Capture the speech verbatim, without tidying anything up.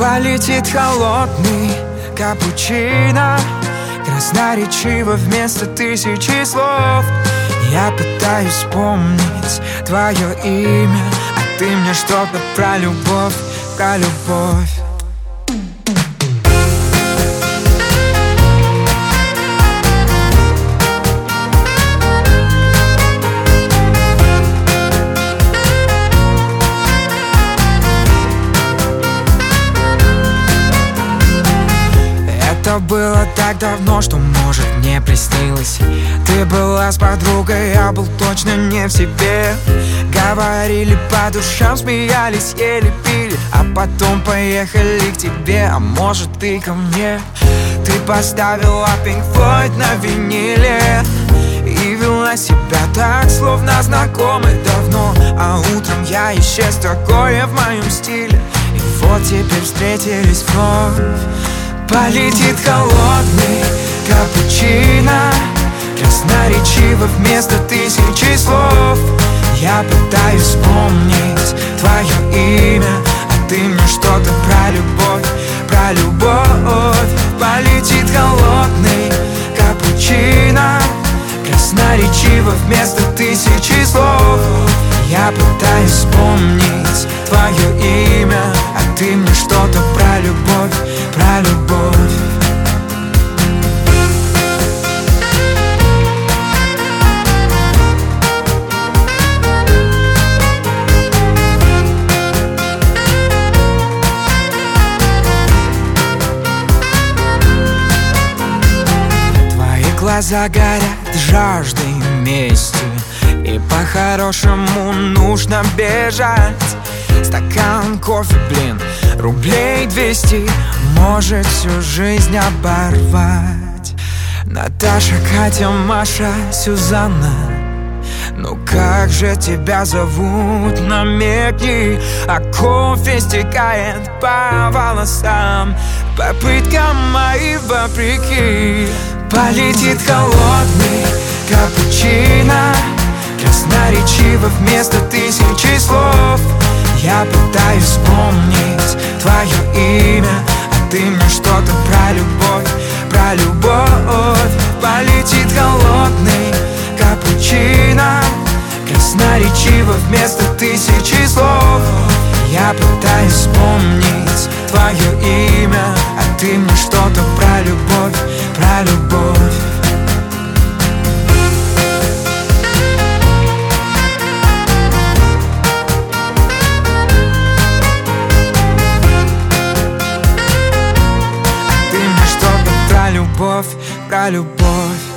Полетит холодный капучино, красноречиво вместо тысячи слов. Я пытаюсь вспомнить твое имя, а ты мне что-то про любовь, про любовь. Это было так давно, что, может, мне приснилось. Ты была с подругой, я был точно не в себе. Говорили по душам, смеялись, ели, пили, а потом поехали к тебе, а может, ты ко мне. Ты поставила Pink Floyd на виниле и вела себя так, словно знакомы давно. А утром я исчез, такое в моем стиле, и вот теперь встретились вновь. Полетит холодный капучино, красноречиво вместо тысячи слов. Я пытаюсь вспомнить твое имя, а ты мне что-то про любовь, про любовь. Полетит холодный капучино, красноречиво вместо тысячи слов. Я пытаюсь вспомнить твое имя, а ты мне что-то про любовь, про любовь. Твои глаза горят жаждой мести, и по-хорошему нужно бежать. Стакан кофе, блин, рублей двести может всю жизнь оборвать. Наташа, Катя, Маша, Сюзанна, ну как же тебя зовут, намекни. А кофе стекает по волосам, попыткам мои вопреки. Полетит холодный капучино, красноречиво вместо тысячи слов. Я пытаюсь вспомнить твое имя, а ты мне что-то про любовь, про любовь. Полетит холодный капучино, красноречиво вместо тысячи слов. Я пытаюсь вспомнить твое имя, а ты мне что-то про любовь, про любовь. Про любовь, про любовь.